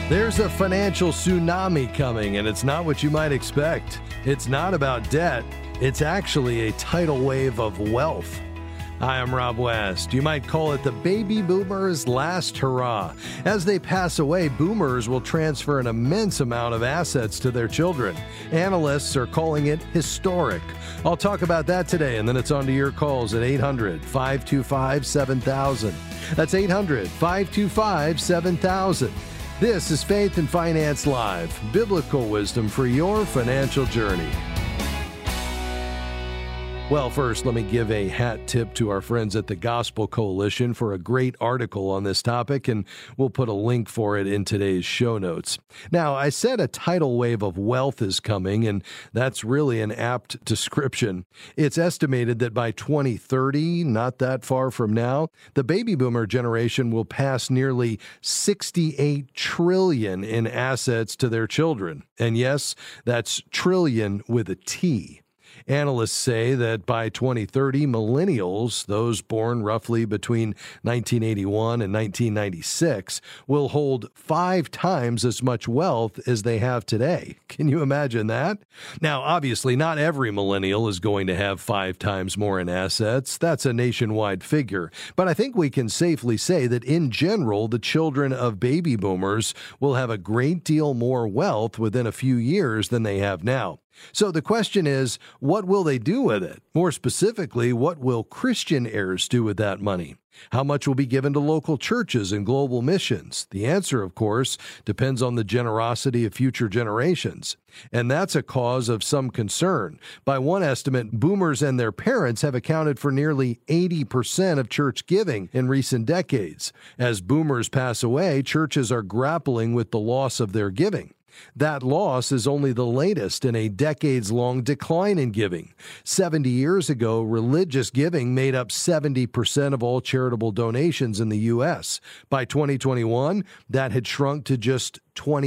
There's a financial tsunami coming, and it's not what you might expect. It's not about debt. It's actually a tidal wave of wealth. Hi, I'm Rob West. You might call it the baby boomers' last hurrah. As they pass away, boomers will transfer an immense amount of assets to their children. Analysts are calling it historic. I'll talk about that today, and then it's on to your calls at 800-525-7000. That's 800-525-7000. This is Faith and Finance Live, biblical wisdom for your financial journey. Well, first, let me give a hat tip to our friends at the Gospel Coalition for a great article on this topic, and we'll put a link for it in today's show notes. Now, I said a tidal wave of wealth is coming, and that's really an apt description. It's estimated that by 2030, not that far from now, the baby boomer generation will pass nearly $68 trillion in assets to their children. And yes, that's trillion with a T. Analysts say that by 2030, millennials, those born roughly between 1981 and 1996, will hold 5 times as much wealth as they have today. Can you imagine that? Now, obviously, not every millennial is going to have 5 times more in assets. That's a nationwide figure. But I think we can safely say that in general, the children of baby boomers will have a great deal more wealth within a few years than they have now. So the question is, what will they do with it? More specifically, what will Christian heirs do with that money? How much will be given to local churches and global missions? The answer, of course, depends on the generosity of future generations. And that's a cause of some concern. By one estimate, boomers and their parents have accounted for nearly 80% of church giving in recent decades. As boomers pass away, churches are grappling with the loss of their giving. That loss is only the latest in a decades-long decline in giving. 70 years ago, religious giving made up 70% of all charitable donations in the U.S. By 2021, that had shrunk to just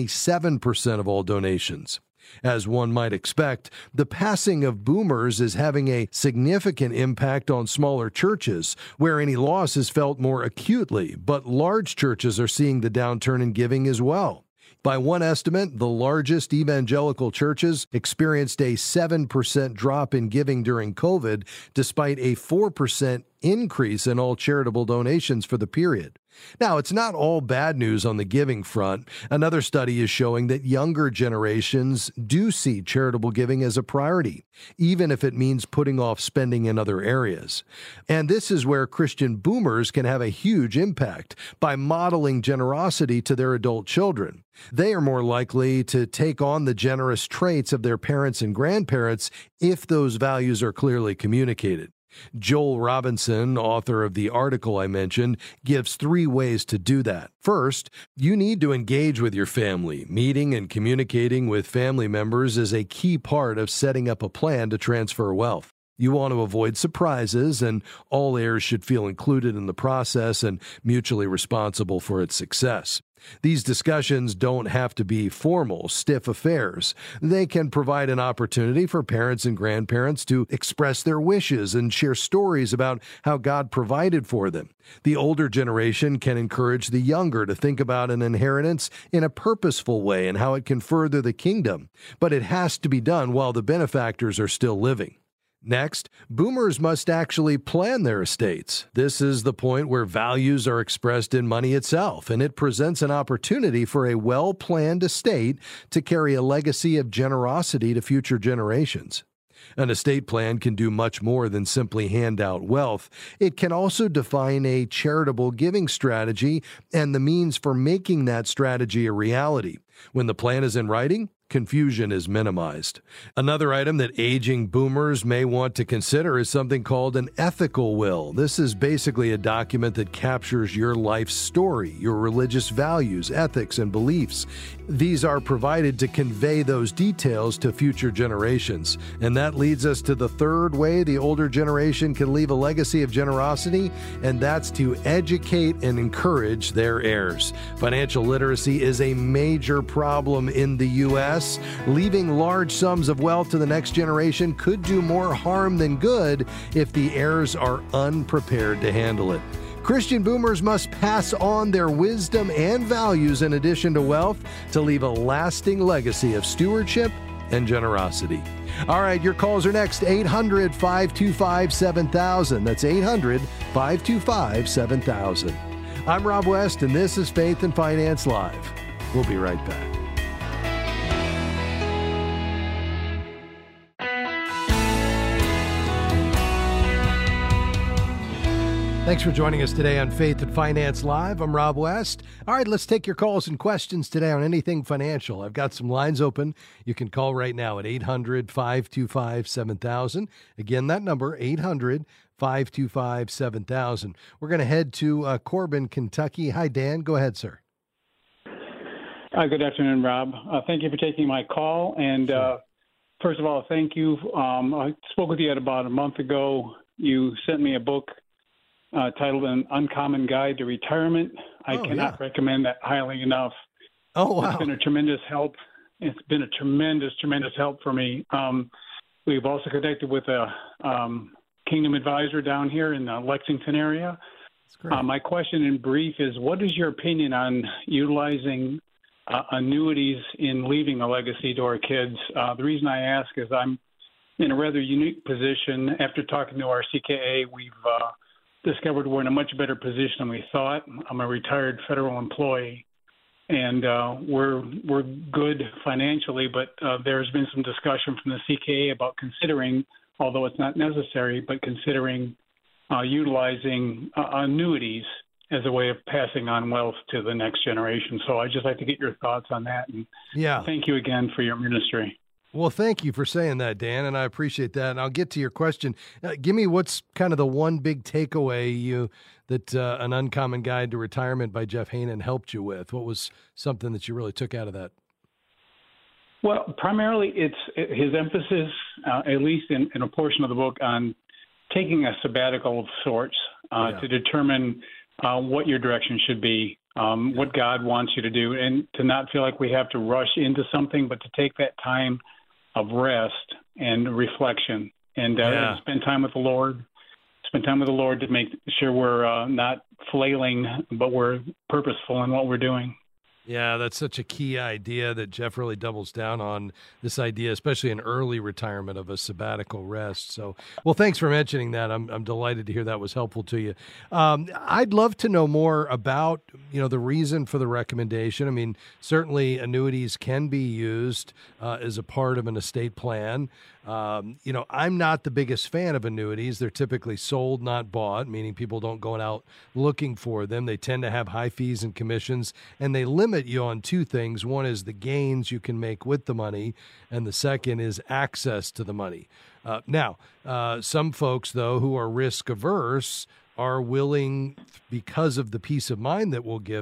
27% of all donations. As one might expect, the passing of boomers is having a significant impact on smaller churches, where any loss is felt more acutely, but large churches are seeing the downturn in giving as well. By one estimate, the largest evangelical churches experienced a 7% drop in giving during COVID, despite a 4% increase in all charitable donations for the period. Now, it's not all bad news on the giving front. Another study is showing that younger generations do see charitable giving as a priority, even if it means putting off spending in other areas. And this is where Christian boomers can have a huge impact by modeling generosity to their adult children. They are more likely to take on the generous traits of their parents and grandparents if those values are clearly communicated. Joel Robinson, author of the article I mentioned, gives 3 ways to do that. First, you need to engage with your family. Meeting and communicating with family members is a key part of setting up a plan to transfer wealth. You want to avoid surprises, and all heirs should feel included in the process and mutually responsible for its success. These discussions don't have to be formal, stiff affairs. They can provide an opportunity for parents and grandparents to express their wishes and share stories about how God provided for them. The older generation can encourage the younger to think about an inheritance in a purposeful way and how it can further the kingdom. But it has to be done while the benefactors are still living. Next, boomers must actually plan their estates. This is the point where values are expressed in money itself, and it presents an opportunity for a well-planned estate to carry a legacy of generosity to future generations. An estate plan can do much more than simply hand out wealth. It can also define a charitable giving strategy and the means for making that strategy a reality. When the plan is in writing, confusion is minimized. Another item that aging boomers may want to consider is something called an ethical will. This is basically a document that captures your life's story, your religious values, ethics, and beliefs. These are provided to convey those details to future generations. And that leads us to the third way the older generation can leave a legacy of generosity, and that's to educate and encourage their heirs. Financial literacy is a major problem in the U.S. Leaving large sums of wealth to the next generation could do more harm than good if the heirs are unprepared to handle it. Christian boomers must pass on their wisdom and values in addition to wealth to leave a lasting legacy of stewardship and generosity. All right, your calls are next. 800-525-7000. That's 800-525-7000. I'm Rob West, and this is Faith and Finance Live. We'll be right back. Thanks for joining us today on Faith and Finance Live. I'm Rob West. All right, let's take your calls and questions today on anything financial. I've got some lines open. You can call right now at 800-525-7000. Again, that number, 800-525-7000. We're going to head to Corbin, Kentucky. Hi, Dan. Go ahead, sir. Good afternoon, Rob. Thank you for taking my call. And first of all, thank you. I spoke with you about a month ago. You sent me a book titled An Uncommon Guide to Retirement. I cannot recommend that highly enough. Oh, wow. It's been a tremendous help. It's been a tremendous help for me. We've also connected with a Kingdom Advisor down here in the Lexington area. That's great. My question in brief is, what is your opinion on utilizing annuities in leaving a legacy to our kids? The reason I ask is I'm in a rather unique position. After talking to our CKA, we've discovered we're in a much better position than we thought. I'm a retired federal employee, and we're good financially, but there's been some discussion from the CKA about considering, although it's not necessary, but considering utilizing annuities as a way of passing on wealth to the next generation. So I'd just like to get your thoughts on that. And thank you again for your ministry. Well, thank you for saying that, Dan, and I appreciate that. And I'll get to your question. Give me what's kind of the one big takeaway that An Uncommon Guide to Retirement by Jeff Haanen helped you with. What was something that you really took out of that? Well, primarily it's his emphasis, at least in a portion of the book, on taking a sabbatical of sorts to determine what your direction should be, what God wants you to do, and to not feel like we have to rush into something, but to take that time of rest and reflection and spend time with the Lord. Spend time with the Lord to make sure we're not flailing, but we're purposeful in what we're doing. Yeah, that's such a key idea that Jeff really doubles down on, this idea, especially in early retirement, of a sabbatical rest. So, well, thanks for mentioning that. I'm delighted to hear that was helpful to you. I'd love to know more about, the reason for the recommendation. I mean, certainly annuities can be used as a part of an estate plan. I'm not the biggest fan of annuities. They're typically sold, not bought, meaning people don't go out looking for them. They tend to have high fees and commissions, and they limit you on two things. One is the gains you can make with the money, and the second is access to the money. Now, some folks, though, who are risk averse are willing, because of the peace of mind that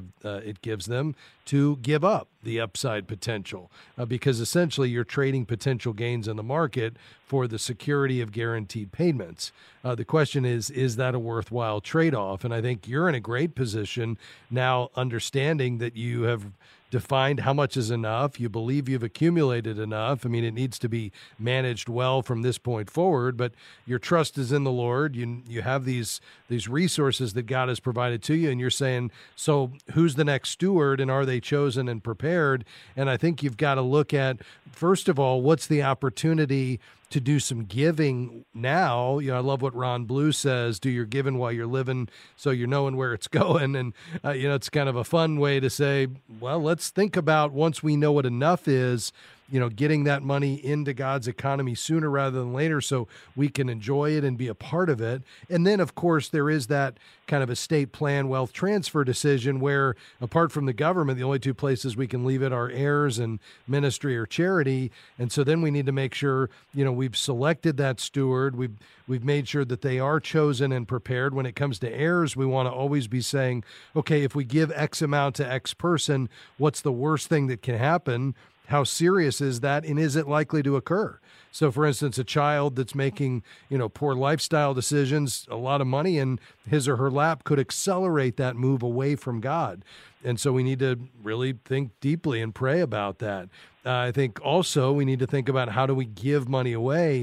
it gives them, to give up the upside potential, because essentially you're trading potential gains in the market for the security of guaranteed payments. The question is that a worthwhile trade-off? And I think you're in a great position now, understanding that you have defined how much is enough. You believe you've accumulated enough. I mean, it needs to be managed well from this point forward, but your trust is in the Lord. You have these resources that God has provided to you, and you're saying, so who's the next steward, and are they chosen and prepared? And I think you've got to look at, first of all, what's the opportunity to do some giving now. I love what Ron Blue says, do your giving while you're living, so you're knowing where it's going. And, it's kind of a fun way to say, well, let's think about, once we know what enough is, getting that money into God's economy sooner rather than later so we can enjoy it and be a part of it. And then, of course, there is that kind of estate plan wealth transfer decision where, apart from the government, the only two places we can leave it are heirs and ministry or charity. And so then we need to make sure, we've selected that steward. We've made sure that they are chosen and prepared. When it comes to heirs, we want to always be saying, okay, if we give X amount to X person, what's the worst thing that can happen? How serious is that, and is it likely to occur? So, for instance, a child that's making, poor lifestyle decisions, a lot of money in his or her lap could accelerate that move away from God. And so we need to really think deeply and pray about that. I think also we need to think about, how do we give money away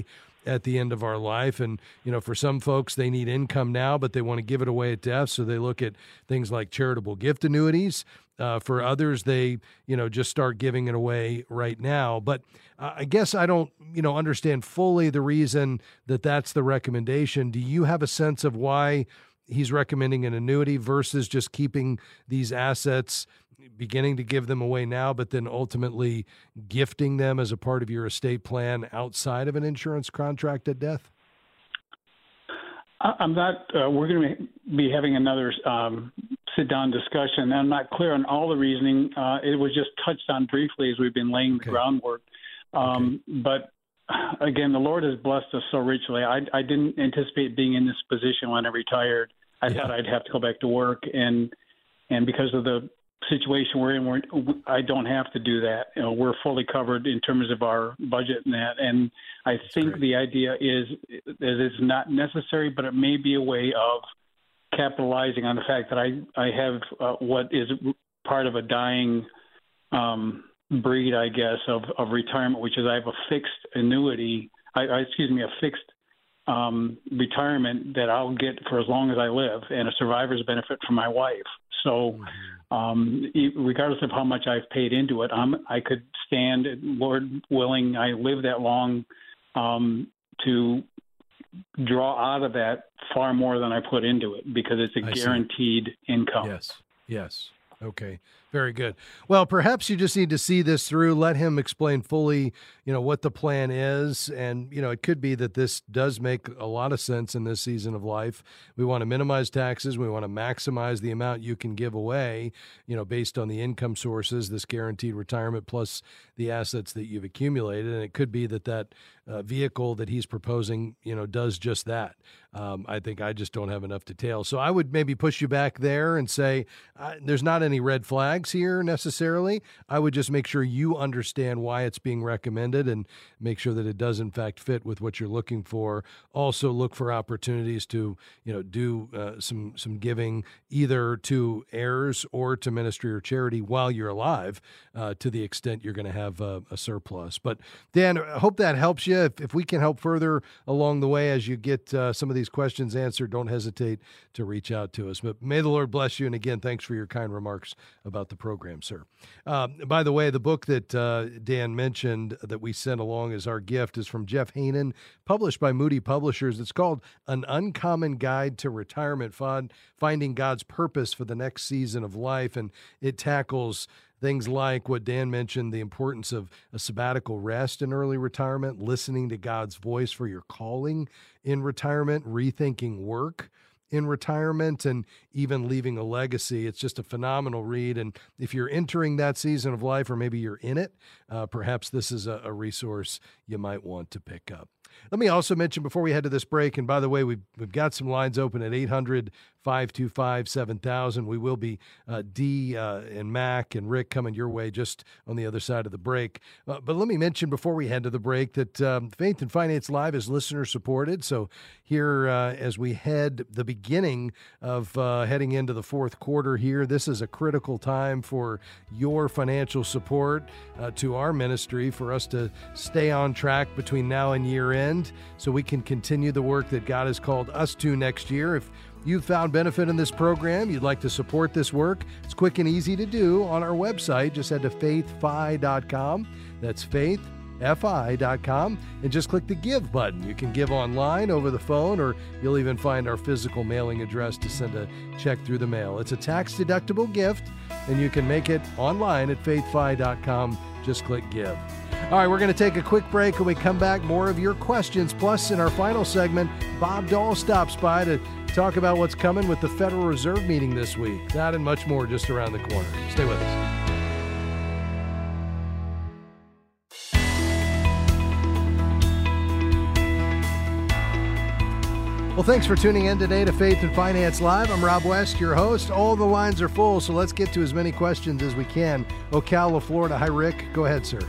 at the end of our life. And, for some folks, they need income now, but they want to give it away at death. So they look at things like charitable gift annuities. For others, they, just start giving it away right now. But I guess I don't, understand fully the reason that that's the recommendation. Do you have a sense of why he's recommending an annuity versus just keeping these assets, beginning to give them away now, but then ultimately gifting them as a part of your estate plan outside of an insurance contract at death? I'm not. We're going to be having another sit-down discussion. I'm not clear on all the reasoning. It was just touched on briefly as we've been laying the groundwork. But again, the Lord has blessed us so richly. I didn't anticipate being in this position when I retired. I thought I'd have to go back to work, and because of the situation we're in, I don't have to do that. We're fully covered in terms of our budget and that. And I think the idea is that it's not necessary, but it may be a way of capitalizing on the fact that I have what is part of a dying breed, I guess, of retirement, which is I have a fixed annuity, a fixed retirement that I'll get for as long as I live, and a survivor's benefit for my wife. So regardless of how much I've paid into it, I could stand, Lord willing, I live that long, to draw out of that far more than I put into it, because it's a guaranteed income. Yes. Okay. Very good. Well, perhaps you just need to see this through. Let him explain fully, what the plan is. And, it could be that this does make a lot of sense in this season of life. We want to minimize taxes. We want to maximize the amount you can give away, based on the income sources, this guaranteed retirement plus the assets that you've accumulated. And it could be that vehicle that he's proposing, does just that. I think I just don't have enough detail. So I would maybe push you back there and say there's not any red flags here necessarily. I would just make sure you understand why it's being recommended and make sure that it does in fact fit with what you're looking for. Also look for opportunities to, do some giving either to heirs or to ministry or charity while you're alive, to the extent you're going to have a surplus. But Dan, I hope that helps you. If we can help further along the way as you get some of these questions answered, don't hesitate to reach out to us. But may the Lord bless you. And again, thanks for your kind remarks about the program, sir. By the way, the book that Dan mentioned that we sent along as our gift is from Jeff Haanen, published by Moody Publishers. It's called An Uncommon Guide to Retirement Fund, Finding God's Purpose for the Next Season of Life. And it tackles things like what Dan mentioned, the importance of a sabbatical rest in early retirement, listening to God's voice for your calling in retirement, rethinking work in retirement, and even leaving a legacy. It's just a phenomenal read. And if you're entering that season of life, or maybe you're in it, perhaps this is a resource you might want to pick up. Let me also mention before we head to this break, and by the way, we've got some lines open at 800-525-7000. We will be Dee and Mac and Rick coming your way just on the other side of the break. But let me mention before we head to the break that Faith and Finance Live is listener supported. So here as we head the beginning of heading into the fourth quarter here, this is a critical time for your financial support to our ministry, for us to stay on track between now and year end, so we can continue the work that God has called us to next year. If you've found benefit in this program, you'd like to support this work, it's quick and easy to do on our website. Just head to faithfi.com. That's faithfi.com, and just click the Give button. You can give online, over the phone, or you'll even find our physical mailing address to send a check through the mail. It's a tax-deductible gift, and you can make it online at faithfi.com. Just click Give. All right, we're going to take a quick break. When we come back, more of your questions. Plus, in our final segment, Bob Dahl stops by to talk about what's coming with the Federal Reserve meeting this week. That and much more just around the corner. Stay with us. Well, thanks for tuning in today to Faith and Finance Live. I'm Rob West, your host. All the lines are full, so let's get to as many questions as we can. Ocala, Florida. Hi, Rick. Go ahead, sir.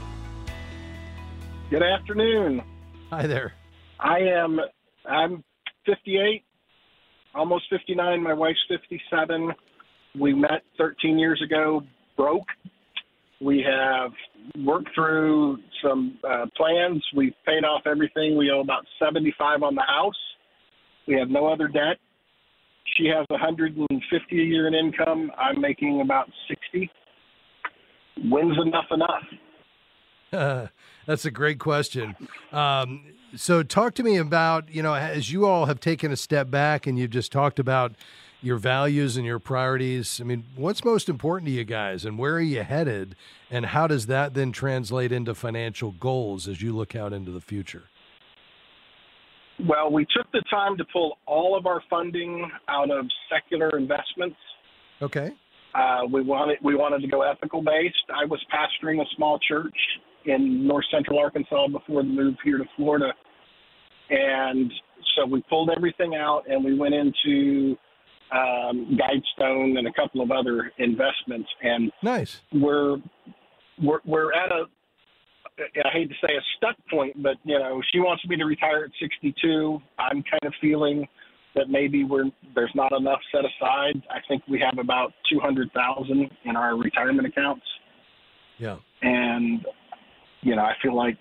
Good afternoon. Hi there. I'm 58, almost 59. My wife's 57. We met 13 years ago, broke, We have worked through some plans. We've paid off everything. We owe about $75 on the house. We have no other debt. She has $150 a year in income. I'm making about $60. When's enough? That's a great question. So talk to me about, as you all have taken a step back and you've just talked about your values and your priorities. I mean, what's most important to you guys, and where are you headed, and how does that then translate into financial goals as you look out into the future? Well, we took the time to pull all of our funding out of secular investments. Okay. We wanted to go ethical based. I was pastoring a small church in north central Arkansas before the move here to Florida. And so we pulled everything out and we went into Guidestone and a couple of other investments. And nice. We're at I hate to say a stuck point, but she wants me to retire at 62. I'm kind of feeling that maybe there's not enough set aside. I think we have about $200,000 in our retirement accounts. Yeah. And I feel like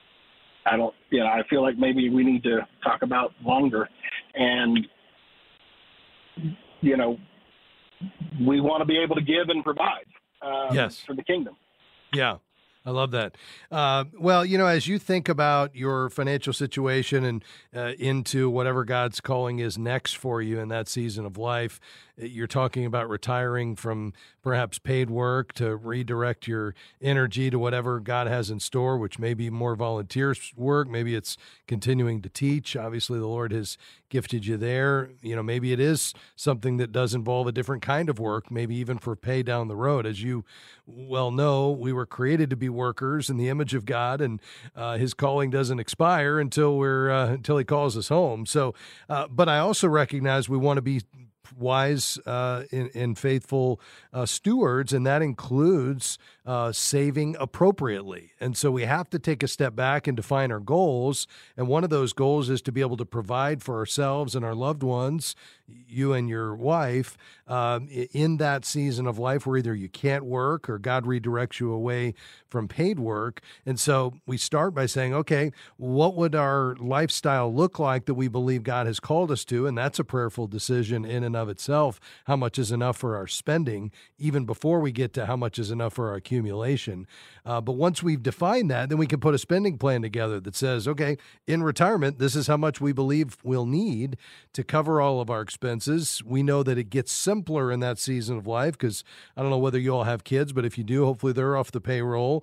maybe we need to talk about longer. And we want to be able to give and provide yes. for the kingdom. Yeah. I love that. Well, as you think about your financial situation and into whatever God's calling is next for you in that season of life, you're talking about retiring from perhaps paid work to redirect your energy to whatever God has in store, which may be more volunteer work. Maybe it's continuing to teach. Obviously, the Lord has gifted you there. Maybe it is something that does involve a different kind of work, maybe even for pay down the road. As you well know, we were created to be workers in the image of God, and his calling doesn't expire until he calls us home. So, but I also recognize we want to be wise and faithful stewards, and that includes saving appropriately. And so we have to take a step back and define our goals. And one of those goals is to be able to provide for ourselves and our loved ones, you and your wife, in that season of life where either you can't work or God redirects you away from paid work. And so we start by saying, okay, what would our lifestyle look like that we believe God has called us to? And that's a prayerful decision in and of itself. How much is enough for our spending, even before we get to how much is enough for our accumulation. But once we've defined that, then we can put a spending plan together that says, okay, in retirement, this is how much we believe we'll need to cover all of our expenses. We know that it gets simpler in that season of life because I don't know whether you all have kids, but if you do, hopefully they're off the payroll.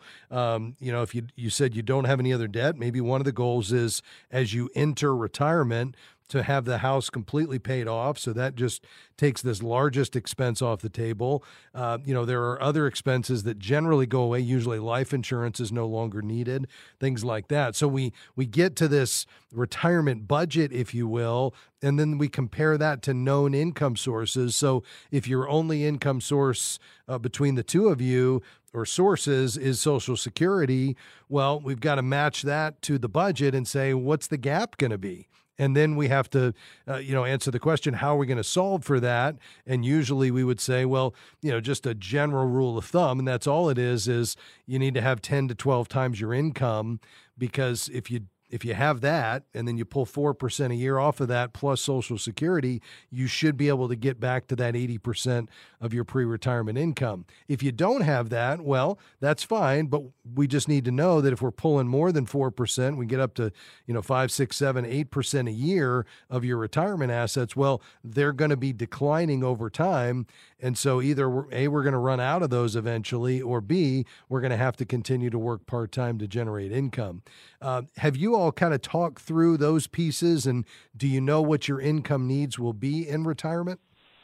If you said you don't have any other debt, maybe one of the goals is as you enter retirement to have the house completely paid off. So that just takes this largest expense off the table. There are other expenses that generally go away. Usually life insurance is no longer needed, things like that. So we get to this retirement budget, if you will, and then we compare that to known income sources. So if your only income source between the two of you or sources is Social Security, well, we've got to match that to the budget and say, what's the gap going to be? And then we have to, answer the question, how are we going to solve for that? And usually we would say, well, just a general rule of thumb, and that's all it is you need to have 10 to 12 times your income, because if you have that and then you pull 4% a year off of that plus Social Security, you should be able to get back to that 80% of your pre-retirement income. If you don't have that, well, that's fine, but we just need to know that if we're pulling more than 4%, we get up to 5, 6, 7, 8% a year of your retirement assets. Well, they're going to be declining over time, and so either we're going to run out of those eventually, or B, we're going to have to continue to work part-time to generate income. Have you all kind of talked through those pieces, and do you know what your income needs will be in retirement?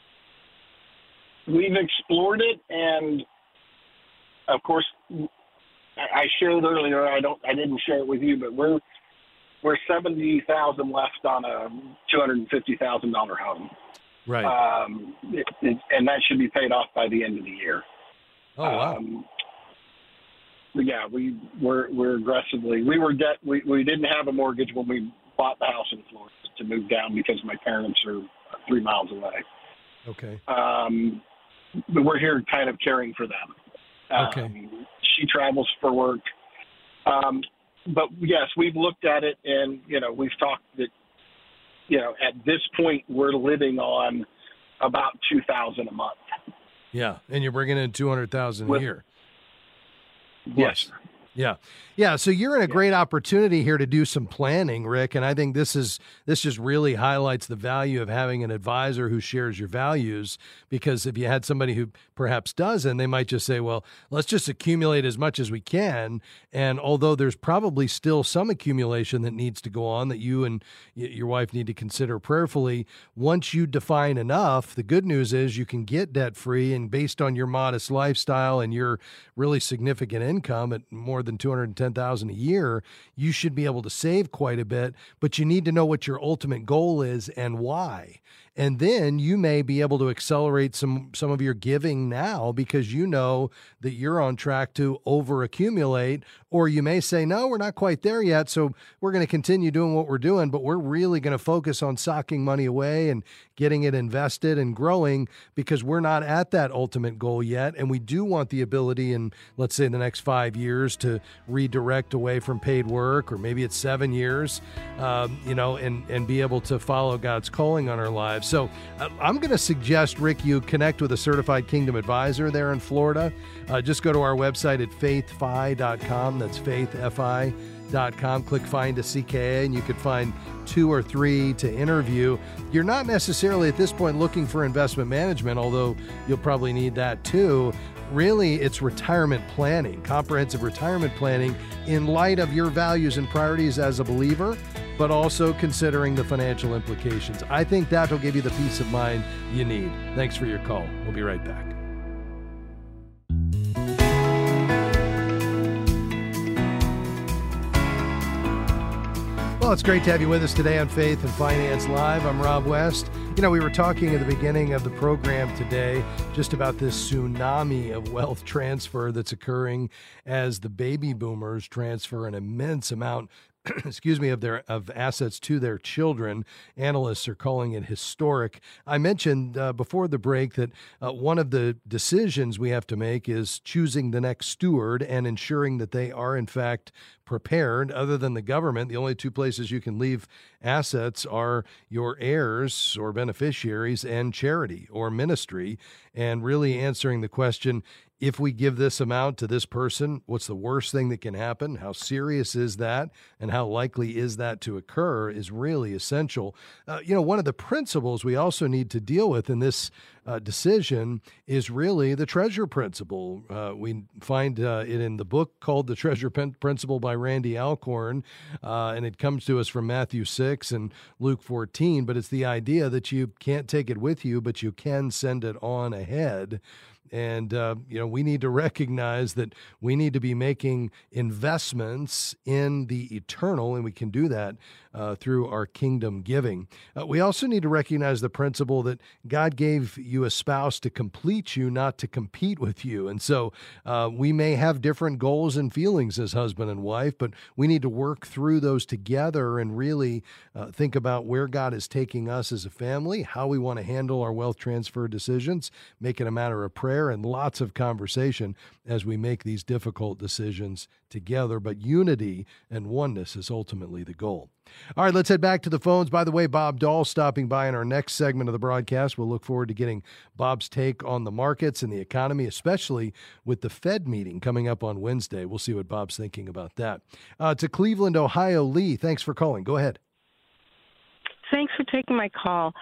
We've explored it, and of course, I shared earlier. I didn't share it with you, but we're $70,000 left on a $250,000 home. Right. And that should be paid off by the end of the year. Oh wow. Yeah, we're aggressively. We were debt. We didn't have a mortgage when we bought the house in Florida to move down because my parents are 3 miles away. Okay. But we're here kind of caring for them. Okay. She travels for work. But yes, we've looked at it, and, we've talked that, at this point, we're living on about $2,000 a month. Yeah, and you're bringing in $200,000 a year. Yes. Yeah. Yeah. So you're in a great opportunity here to do some planning, Rick. And I think this just really highlights the value of having an advisor who shares your values, because if you had somebody who perhaps doesn't, they might just say, well, let's just accumulate as much as we can. And although there's probably still some accumulation that needs to go on that you and your wife need to consider prayerfully, once you define enough, the good news is you can get debt free. And based on your modest lifestyle and your really significant income at more than $210,000 a year, you should be able to save quite a bit, but you need to know what your ultimate goal is and why. And then you may be able to accelerate some of your giving now because you know that you're on track to over accumulate, or you may say, no, we're not quite there yet. So we're going to continue doing what we're doing, but we're really going to focus on socking money away and getting it invested and growing because we're not at that ultimate goal yet. And we do want the ability in, let's say, the next 5 years to redirect away from paid work, or maybe it's 7 years, and be able to follow God's calling on our lives. So I'm going to suggest, Rick, you connect with a certified Kingdom advisor there in Florida. Just go to our website at faithfi.com. That's faithfi.com. Click Find a CKA, and you could find 2 or 3 to interview. You're not necessarily at this point looking for investment management, although you'll probably need that too. Really, it's retirement planning, comprehensive retirement planning in light of your values and priorities as a believer, but also considering the financial implications. I think that will give you the peace of mind you need. Thanks for your call. We'll be right back. Well, it's great to have you with us today on Faith and Finance Live. I'm Rob West. We were talking at the beginning of the program today just about this tsunami of wealth transfer that's occurring as the baby boomers transfer an immense amount of assets to their children. Analysts are calling it historic. I mentioned before the break that one of the decisions we have to make is choosing the next steward and ensuring that they are, in fact, prepared. Other than the government, the only 2 places you can leave assets are your heirs or beneficiaries and charity or ministry. And really answering the question, if we give this amount to this person, what's the worst thing that can happen? How serious is that? And how likely is that to occur is really essential. One of the principles we also need to deal with in this decision is really the treasure principle. We find it in the book called The Treasure Principle by Randy Alcorn, and it comes to us from Matthew 6 and Luke 14, but it's the idea that you can't take it with you, but you can send it on ahead. And, we need to recognize that we need to be making investments in the eternal, and we can do that through our kingdom giving. We also need to recognize the principle that God gave you a spouse to complete you, not to compete with you. And so we may have different goals and feelings as husband and wife, but we need to work through those together and really think about where God is taking us as a family, how we want to handle our wealth transfer decisions, make it a matter of prayer and lots of conversation as we make these difficult decisions together. But unity and oneness is ultimately the goal. All right, let's head back to the phones. By the way, Bob Dahl stopping by in our next segment of the broadcast. We'll look forward to getting Bob's take on the markets and the economy, especially with the Fed meeting coming up on Wednesday. We'll see what Bob's thinking about that. To Cleveland, Ohio, Lee, thanks for calling. Go ahead. Thanks for taking my call.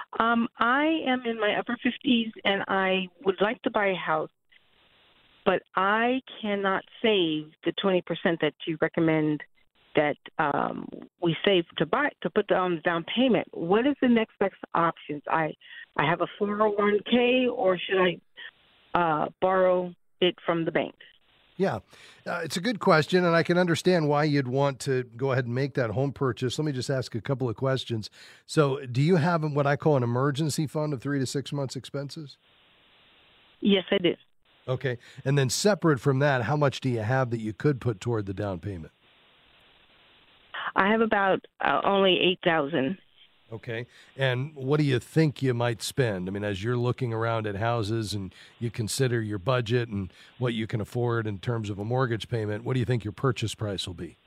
I am in my upper 50s, and I would like to buy a house, but I cannot save the 20% that you recommend that we save to put on the down payment. What is the next best options? I have a 401k, or should I borrow it from the bank? Yeah, it's a good question, and I can understand why you'd want to go ahead and make that home purchase. Let me just ask a couple of questions. So do you have what I call an emergency fund of 3 to 6 months expenses? Yes, I do. Okay, and then separate from that, how much do you have that you could put toward the down payment? I have about only $8,000. Okay. And what do you think you might spend? I mean, as you're looking around at houses and you consider your budget and what you can afford in terms of a mortgage payment, what do you think your purchase price will be?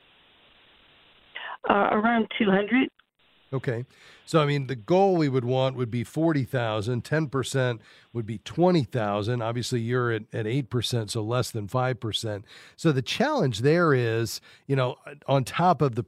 Around 200. Okay. So, I mean, the goal we would want would be 40,000. 10% would be 20,000. Obviously, you're at 8%, so less than 5%. So the challenge there is, on top of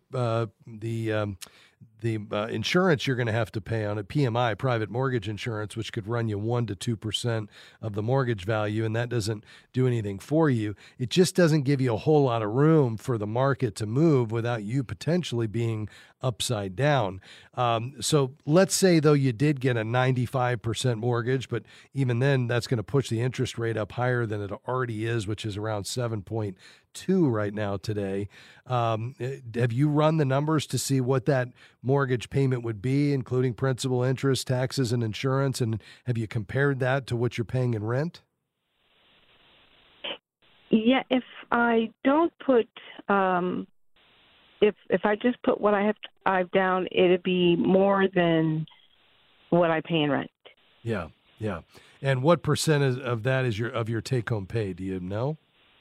the insurance you're going to have to pay on it, PMI, private mortgage insurance, which could run you 1 to 2% of the mortgage value, and that doesn't do anything for you. It just doesn't give you a whole lot of room for the market to move without you potentially being upside down. So let's say, though, you did get a 95% mortgage, but even then, that's going to push the interest rate up higher than it already is, which is around 7.2 right now today. Have you run the numbers to see what that mortgage payment would be, including principal, interest, taxes, and insurance? And have you compared that to what you're paying in rent? Yeah, if I don't put, if I just put what I've down, it'd be more than what I pay in rent. Yeah, yeah. And what percentage of that is your take-home pay? Do you know?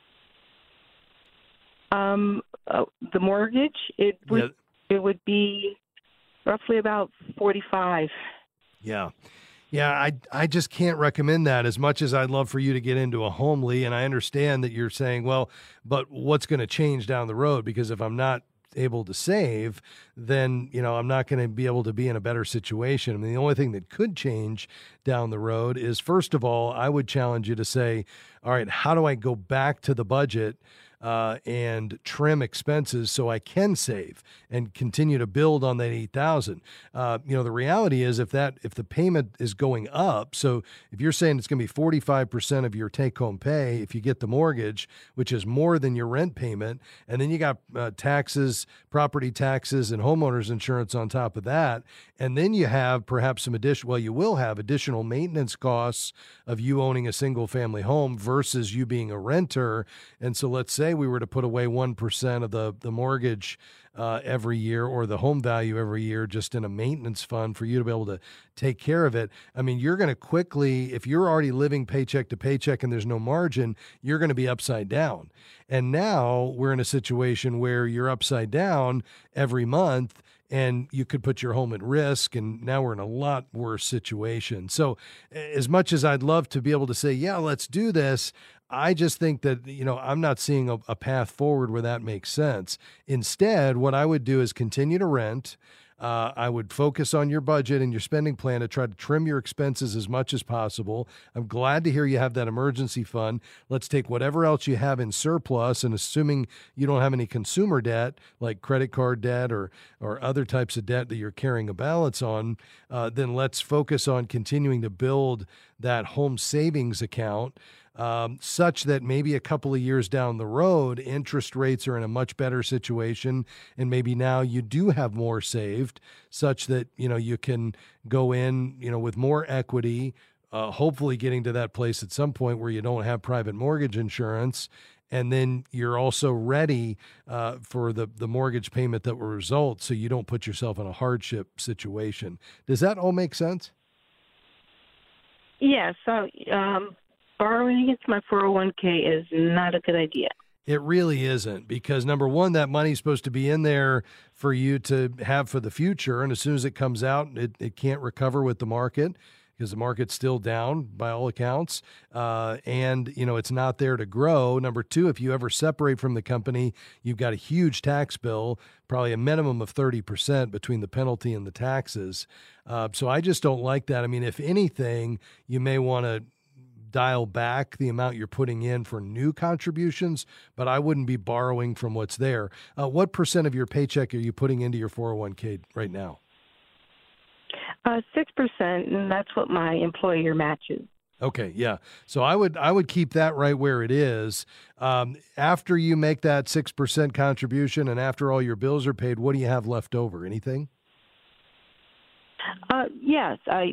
The mortgage, it would be roughly about 45. Yeah. Yeah, I just can't recommend that as much as I'd love for you to get into a home, Lee. And I understand that you're saying, well, but what's going to change down the road? Because if I'm not able to save, then, I'm not going to be able to be in a better situation. I mean, the only thing that could change down the road is, first of all, I would challenge you to say, all right, how do I go back to the budget and trim expenses so I can save and continue to build on that 8,000. The reality is if the payment is going up, so if you're saying it's going to be 45% of your take-home pay if you get the mortgage, which is more than your rent payment, and then you got taxes, property taxes, and homeowners insurance on top of that, and then you have perhaps you will have additional maintenance costs of you owning a single-family home versus you being a renter. And so let's say we were to put away 1% of the mortgage every year, or the home value every year, just in a maintenance fund for you to be able to take care of it. I mean, you're going to quickly, if you're already living paycheck to paycheck and there's no margin, you're going to be upside down. And now we're in a situation where you're upside down every month, and you could put your home at risk, and now we're in a lot worse situation. So as much as I'd love to be able to say, yeah, let's do this, I just think that, I'm not seeing a path forward where that makes sense. Instead, what I would do is continue to rent. I would focus on your budget and your spending plan to try to trim your expenses as much as possible. I'm glad to hear you have that emergency fund. Let's take whatever else you have in surplus, and assuming you don't have any consumer debt, like credit card debt or other types of debt that you're carrying a balance on, then let's focus on continuing to build that home savings account. Such that maybe a couple of years down the road, interest rates are in a much better situation, and maybe now you do have more saved, such that, you can go in, with more equity, hopefully getting to that place at some point where you don't have private mortgage insurance, and then you're also ready for the mortgage payment that will result, so you don't put yourself in a hardship situation. Does that all make sense? Yeah, so borrowing against my 401k is not a good idea. It really isn't, because number one, that money's supposed to be in there for you to have for the future. And as soon as it comes out, it can't recover with the market, because the market's still down by all accounts. And, it's not there to grow. Number two, if you ever separate from the company, you've got a huge tax bill, probably a minimum of 30% between the penalty and the taxes. So I just don't like that. I mean, if anything, you may want to dial back the amount you're putting in for new contributions, but I wouldn't be borrowing from what's there. What percent of your paycheck are you putting into your 401k right now? 6%, and that's what my employer matches. Okay, yeah. So I would keep that right where it is. After you make that 6% contribution and after all your bills are paid, what do you have left over? Anything? Yes,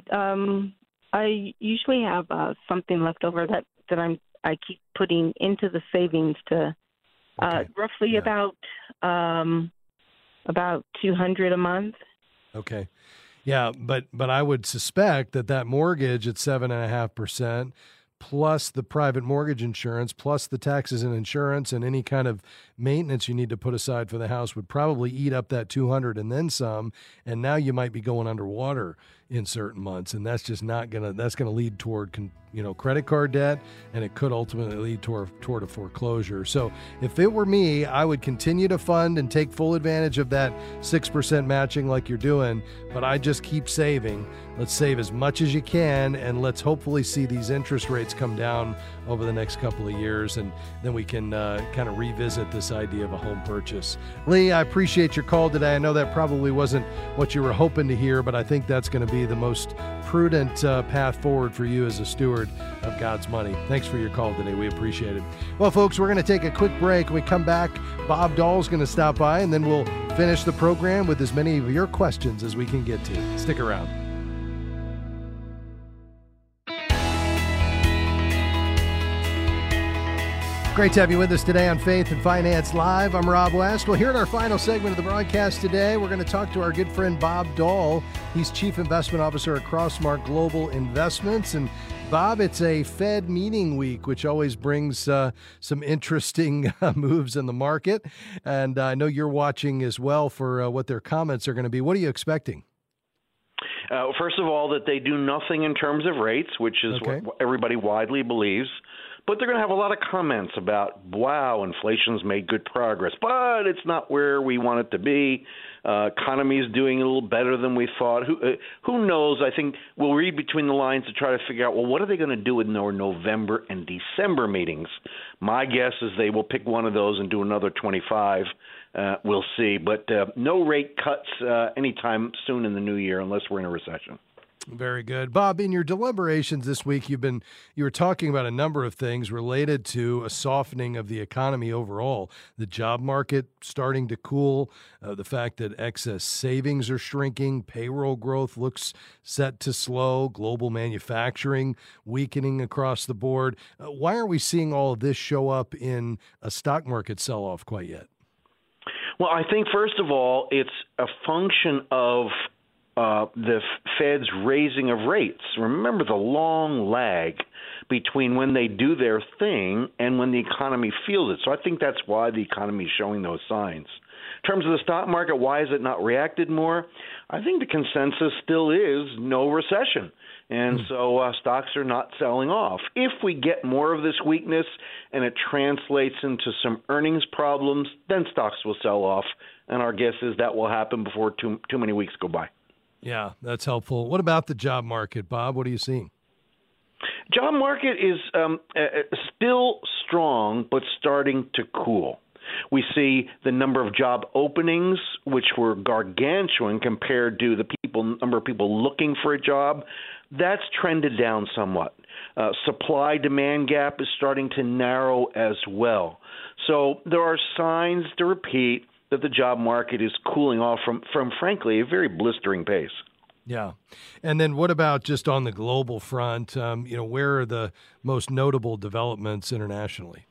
I usually have something left over that I keep putting into the savings to roughly about $200 a month. Okay. Yeah, but I would suspect that mortgage at 7.5%, plus the private mortgage insurance, plus the taxes and insurance and any kind of maintenance you need to put aside for the house would probably eat up that 200 and then some. And now you might be going underwater in certain months, and that's just not that's gonna lead toward credit card debt, and it could ultimately lead toward a foreclosure. So if it were me, I would continue to fund and take full advantage of that 6% matching like you're doing, but I just keep saving. Let's save as much as you can, and let's hopefully see these interest rates come down over the next couple of years, and then we can kind of revisit this idea of a home purchase. Lee, I appreciate your call today. I know that probably wasn't what you were hoping to hear, but I think that's going to be the most prudent path forward for you as a steward of God's money. Thanks for your call today. We appreciate it. Well, folks, we're going to take a quick break. When we come back, Bob Dahl's going to stop by, and then we'll finish the program with as many of your questions as we can get to. Stick around. Great to have you with us today on Faith and Finance Live. I'm Rob West. Well, here in our final segment of the broadcast today, we're going to talk to our good friend Bob Dahl. He's Chief Investment Officer at Crossmark Global Investments. And Bob, it's a Fed meeting week, which always brings some interesting moves in the market. And I know you're watching as well for what their comments are going to be. What are you expecting? First of all, that they do nothing in terms of rates, which is what everybody widely believes. But they're going to have a lot of comments about, wow, inflation's made good progress, but it's not where we want it to be. Economy is doing a little better than we thought. Who knows? I think we'll read between the lines to try to figure out, well, what are they going to do in their November and December meetings? My guess is they will pick one of those and do another 25. We'll see. But no rate cuts anytime soon in the new year unless we're in a recession. Very good. Bob, in your deliberations this week, you were talking about a number of things related to a softening of the economy overall, the job market starting to cool, the fact that excess savings are shrinking, payroll growth looks set to slow, global manufacturing weakening across the board. Why aren't we seeing all of this show up in a stock market sell-off quite yet? Well, I think, first of all, it's a function of the Fed's raising of rates. Remember the long lag between when they do their thing and when the economy feels it. So I think that's why the economy is showing those signs. In terms of the stock market, why has it not reacted more? I think the consensus still is no recession. And so stocks are not selling off. If we get more of this weakness and it translates into some earnings problems, then stocks will sell off. And our guess is that will happen before too many weeks go by. Yeah, that's helpful. What about the job market, Bob? What are you seeing? Job market is still strong, but starting to cool. We see the number of job openings, which were gargantuan compared to the number of people looking for a job. That's trended down somewhat. Supply-demand gap is starting to narrow as well. So there are signs to repeat that the job market is cooling off from frankly, a very blistering pace. Yeah. And then what about just on the global front? Where are the most notable developments internationally?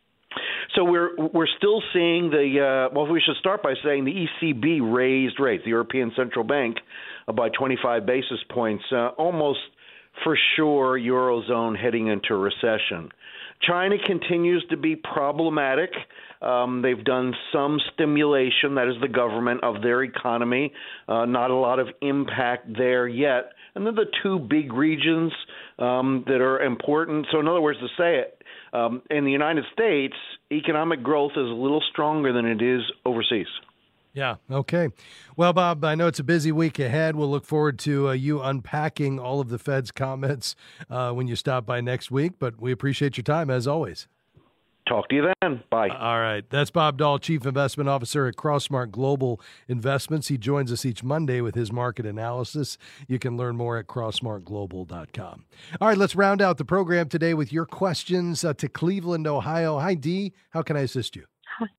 So we're still seeing we should start by saying the ECB raised rates, the European Central Bank, by 25 basis points, almost for sure Eurozone heading into a recession. China continues to be problematic. They've done some stimulation, that is the government, of their economy. Not a lot of impact there yet. And then the two big regions that are important. So in other words, to say it, in the United States, economic growth is a little stronger than it is overseas. Yeah. Okay. Well, Bob, I know it's a busy week ahead. We'll look forward to you unpacking all of the Fed's comments when you stop by next week. But we appreciate your time, as always. Talk to you then. Bye. All right. That's Bob Dahl, Chief Investment Officer at Crossmark Global Investments. He joins us each Monday with his market analysis. You can learn more at crossmarkglobal.com. All right. Let's round out the program today with your questions to Cleveland, Ohio. Hi, Dee. How can I assist you?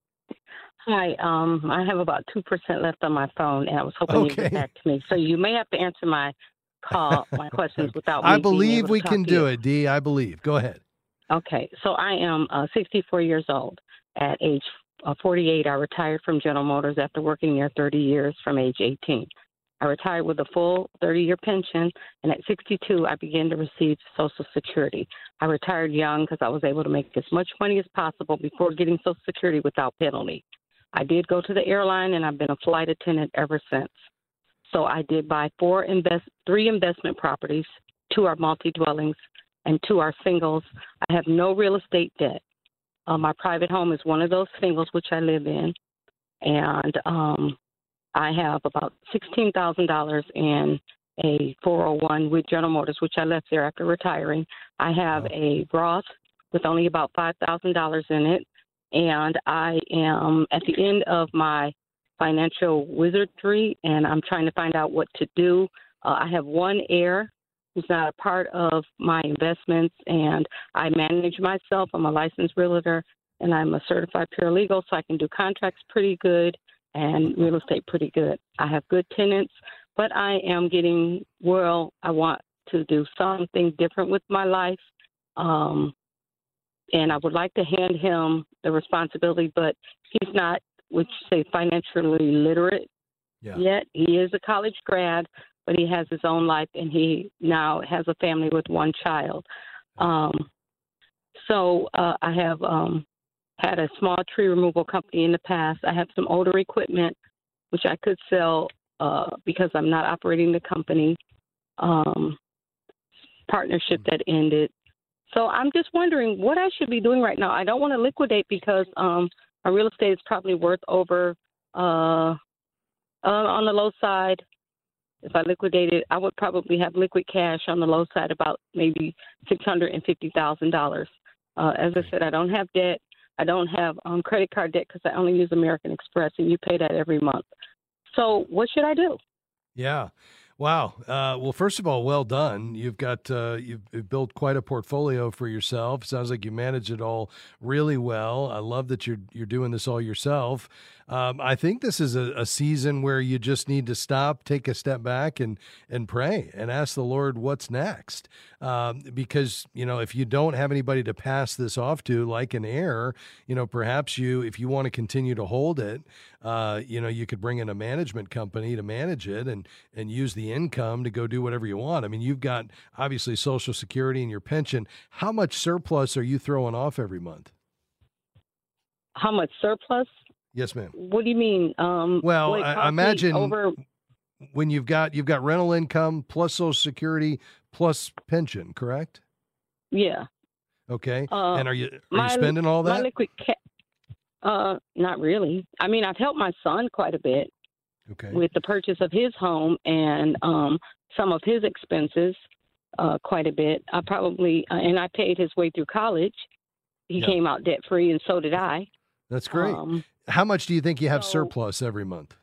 Hi. I have about 2% left on my phone, and I was hoping you'd get back to me. So you may have to answer my questions without me I believe being able to we talk can to do you. it, Dee. I believe. Go ahead. Okay. So I am 64 years old. At age 48, I retired from General Motors after working there 30 years from age 18. I retired with a full 30-year pension, and at 62, I began to receive Social Security. I retired young because I was able to make as much money as possible before getting Social Security without penalty. I did go to the airline, and I've been a flight attendant ever since. So I did buy 3 investment properties, 2 are multi-dwellings, and 2 are singles. I have no real estate debt. My private home is one of those singles, which I live in, and I have about $16,000 in a 401 with General Motors, which I left there after retiring. I have a Roth with only about $5,000 in it, and I am at the end of my financial wizardry, and I'm trying to find out what to do. I have one heir who's not a part of my investments, and I manage myself. I'm a licensed realtor, and I'm a certified paralegal, so I can do contracts pretty good and real estate pretty good. I have good tenants, but I am getting, I want to do something different with my life, and I would like to hand him the responsibility, but he's not, would you say, financially literate yet. He is a college grad, but he has his own life, and he now has a family with 1 child. So I have had a small tree removal company in the past. I have some older equipment, which I could sell because I'm not operating the company. Partnership that ended. So I'm just wondering what I should be doing right now. I don't want to liquidate because my real estate is probably worth over, on the low side. If I liquidated, I would probably have liquid cash on the low side, about maybe $650,000. As I said, I don't have debt. I don't have credit card debt because I only use American Express, and you pay that every month. So what should I do? Yeah. Wow. Well, first of all, well done. You've got you've built quite a portfolio for yourself. Sounds like you manage it all really well. I love that you're doing this all yourself. I think this is a season where you just need to stop, take a step back, and pray and ask the Lord what's next. Because if you don't have anybody to pass this off to, like an heir, perhaps if you want to continue to hold it, you could bring in a management company to manage it and use the income to go do whatever you want. I mean, you've got obviously Social Security and your pension. How much surplus are you throwing off every month? How much surplus? Yes, ma'am. What do you mean? Well, I imagine when you've got rental income plus Social Security plus pension, correct? Yeah. Okay. And are you spending all that? My liquid not really. I mean, I've helped my son quite a bit. Okay. With the purchase of his home and some of his expenses, quite a bit. I probably and I paid his way through college. He came out debt free, and so did I. That's great. How much do you think you have surplus every month?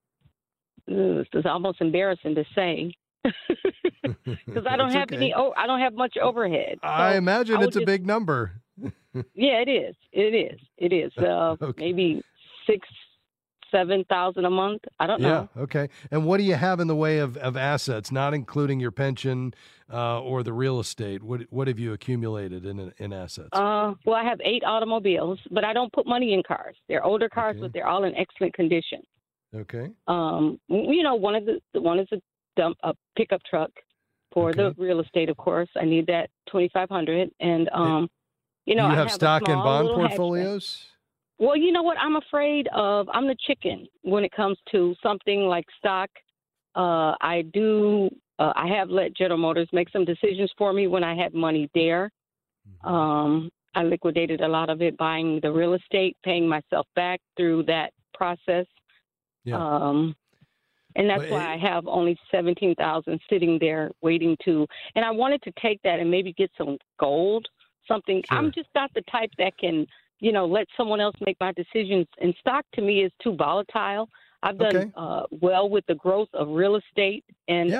It's almost embarrassing to say because I don't have I don't have much overhead. So I imagine it's a big number. Yeah, it is. It is. Maybe $6,000-7,000 a month. I don't know. Yeah. Okay. And what do you have in the way of assets, not including your pension or the real estate? What have you accumulated in assets? Well, I have 8 automobiles, but I don't put money in cars. They're older cars, but they're all in excellent condition. Okay. One is a pickup truck for the real estate. Of course, I need that $2,500, and you I have stock and bond portfolios. Well, you know what? I'm afraid of. I'm the chicken when it comes to something like stock. I have let General Motors make some decisions for me when I had money there. I liquidated a lot of it, buying the real estate, paying myself back through that process. Yeah. And that's why I have only $17,000 sitting there waiting to. And I wanted to take that and maybe get some gold, something. Sure. I'm just not the type that can, let someone else make my decisions. And stock to me is too volatile. I've done well with the growth of real estate, and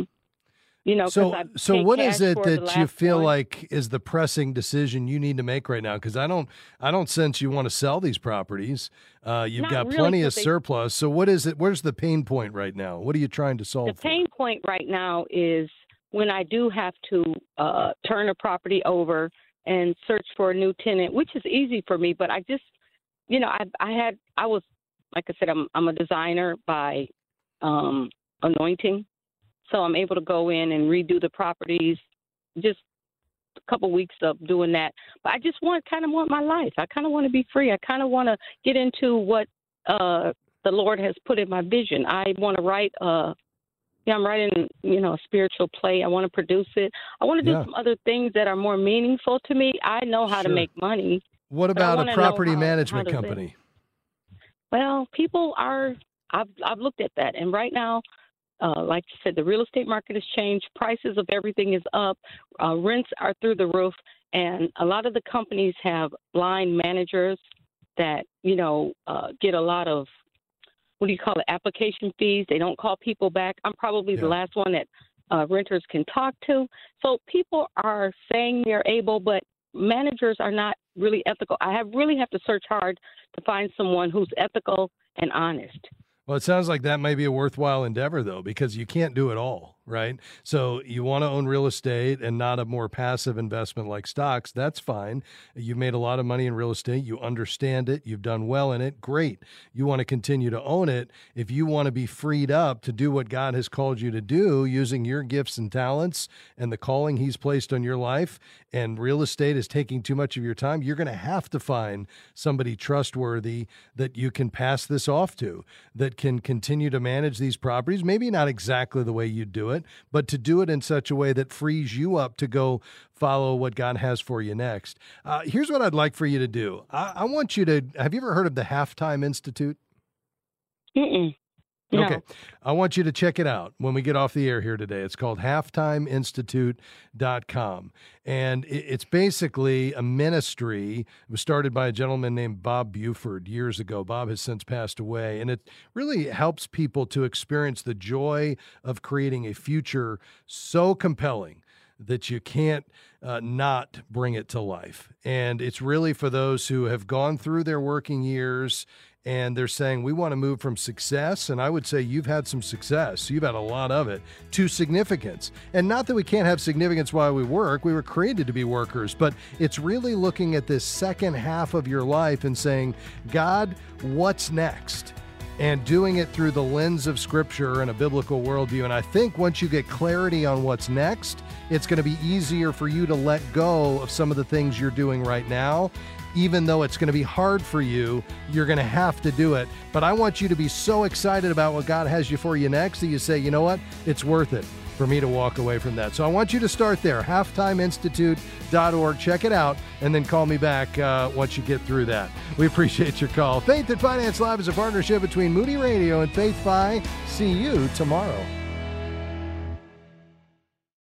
So what is it that you feel like is the pressing decision you need to make right now? Because I don't sense you want to sell these properties. You've got plenty of surplus. So what is it? Where's the pain point right now? What are you trying to solve? The pain point right now is when I do have to turn a property over and search for a new tenant, which is easy for me. But I just, I was, like I said, I'm a designer by anointing. So I'm able to go in and redo the properties, just a couple weeks of doing that. But I just kind of want my life. I kind of want to be free. I kind of want to get into what the Lord has put in my vision. I want to write I'm writing, a spiritual play. I want to produce it. I want to do some other things that are more meaningful to me. I know how to make money. What about a property management company? Well, I've looked at that. And right now, like you said, the real estate market has changed. Prices of everything is up. Rents are through the roof. And a lot of the companies have blind managers that, get a lot of, application fees. They don't call people back. I'm probably the last one that renters can talk to. So people are saying they're able, but managers are not really ethical. I really have to search hard to find someone who's ethical and honest. Well, it sounds like that may be a worthwhile endeavor, though, because you can't do it all, right? So you want to own real estate and not a more passive investment like stocks. That's fine. You've made a lot of money in real estate. You understand it. You've done well in it. Great. You want to continue to own it. If you want to be freed up to do what God has called you to do using your gifts and talents and the calling he's placed on your life, and real estate is taking too much of your time, you're going to have to find somebody trustworthy that you can pass this off to, that can continue to manage these properties, maybe not exactly the way you do it, but to do it in such a way that frees you up to go follow what God has for you next. Here's what I'd like for you to do. I want you to, have you ever heard of the Halftime Institute? Mm-mm. No. Okay. I want you to check it out when we get off the air here today. It's called halftimeinstitute.com. And it's basically a ministry. It was started by a gentleman named Bob Buford years ago. Bob has since passed away. And it really helps people to experience the joy of creating a future so compelling that you can't not bring it to life. And it's really for those who have gone through their working years and they're saying, we want to move from success, and I would say you've had some success, you've had a lot of it, to significance. And not that we can't have significance while we work, we were created to be workers, but it's really looking at this second half of your life and saying, God, what's next? And doing it through the lens of Scripture and a biblical worldview. And I think once you get clarity on what's next, it's going to be easier for you to let go of some of the things you're doing right now. Even though it's going to be hard for you, you're going to have to do it. But I want you to be so excited about what God has for you next that you say, you know what, it's worth it for me to walk away from that. So I want you to start there, halftimeinstitute.org. Check it out, and then call me back once you get through that. We appreciate your call. Faith and Finance Live is a partnership between Moody Radio and Faith Fi. See you tomorrow.